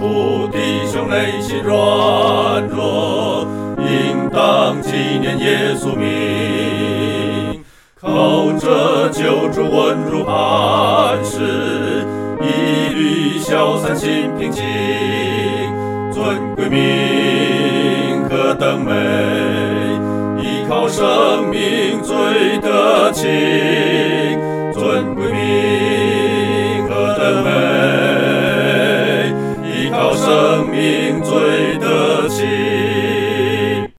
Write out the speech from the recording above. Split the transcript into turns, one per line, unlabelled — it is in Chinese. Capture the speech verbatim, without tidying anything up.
苦弟兄内心软弱，应当纪念耶稣名。靠着救主稳如磐石，一律消散心平静。尊贵名何等美，依靠生命最得情。